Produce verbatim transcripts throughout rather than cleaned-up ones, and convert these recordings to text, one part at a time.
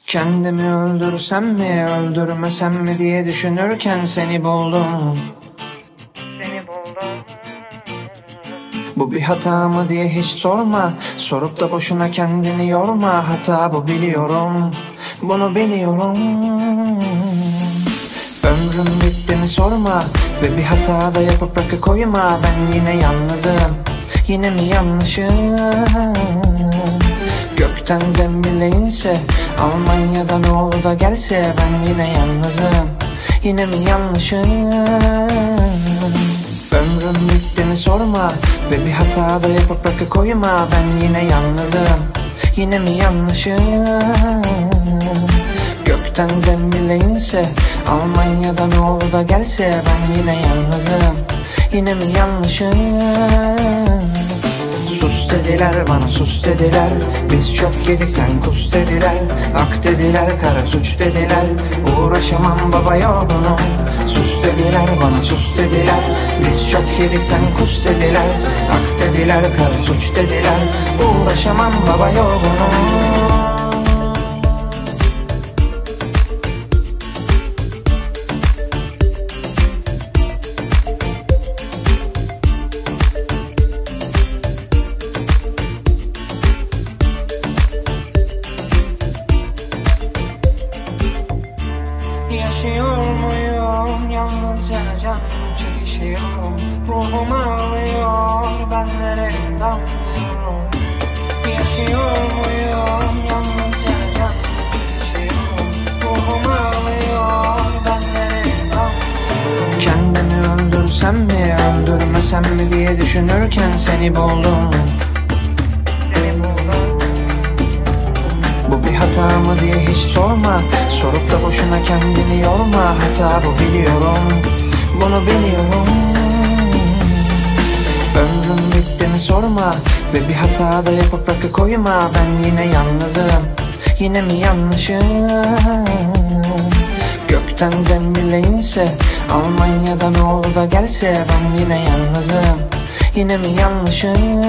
Kendimi öldürsem mi öldürmesem mi diye düşünürken seni buldum. Seni buldum. Bu bir hata mı diye hiç sorma, sorup da boşuna kendini yorma. Hata bu, biliyorum, bunu biliyorum. Ömrüm bitti mi sorma ve bir hata da yapıp rakı koyma. Ben yine yalnızım, yine mi yanlışım? Gökten zembille inse, Almanya'dan oğlu da gelse. Ben yine yalnızım, yine mi yanlışım? Ömrüm bitti mi sorma ve bir hata da yapıp rakı koyma. Ben yine yalnızım, yine mi yanlışım? Gökten zembille inse, Almanya'dan oğlu da gelse. Ben yine yalnızım, yine mi yanlışım? Sus dediler bana, sus dediler, biz çok yedik sen kus dediler. Ak dediler, kara suç dediler, uğraşamam baba yorgunum. Sus dediler bana, sus dediler, biz çok yedik sen kus dediler. Ak dediler, kara suç dediler, uğraşamam baba yorgunum. Yaşıyor muyum yalnızca, canım çekişiyor, ruhum ağlıyor, ben nereden anlıyorum. Yaşıyor muyum yalnızca, canım çekişiyor, ruhum ağlıyor, ben nereden anlıyorum. Kendimi öldürsem mi öldürmesem mi diye düşünürken seni buldum. Bu bir hata mı diye hiç sorma, sorup da boşuna kendini yorma. Hata bu, biliyorum, bunu biliyorum. Ömrüm bitti mi sorma ve bir hata da yapıp rakı koyma. Ben yine yalnızım, yine mi yanlışım? Gökten zembille inse, Almanya'dan oğlu da gelse. Ben yine yalnızım, yine mi yanlışım?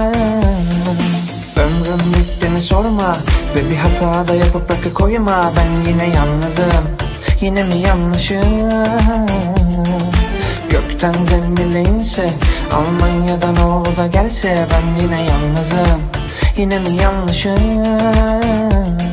Ömrüm bitti mi sorma ve bir hata da yapıp rakı koyma. Ben yine yalnızım, yine mi yanlışım? Gökten zembille inse, Almanya'dan oğlu da gelse. Ben yine yalnızım, yine mi yanlışım?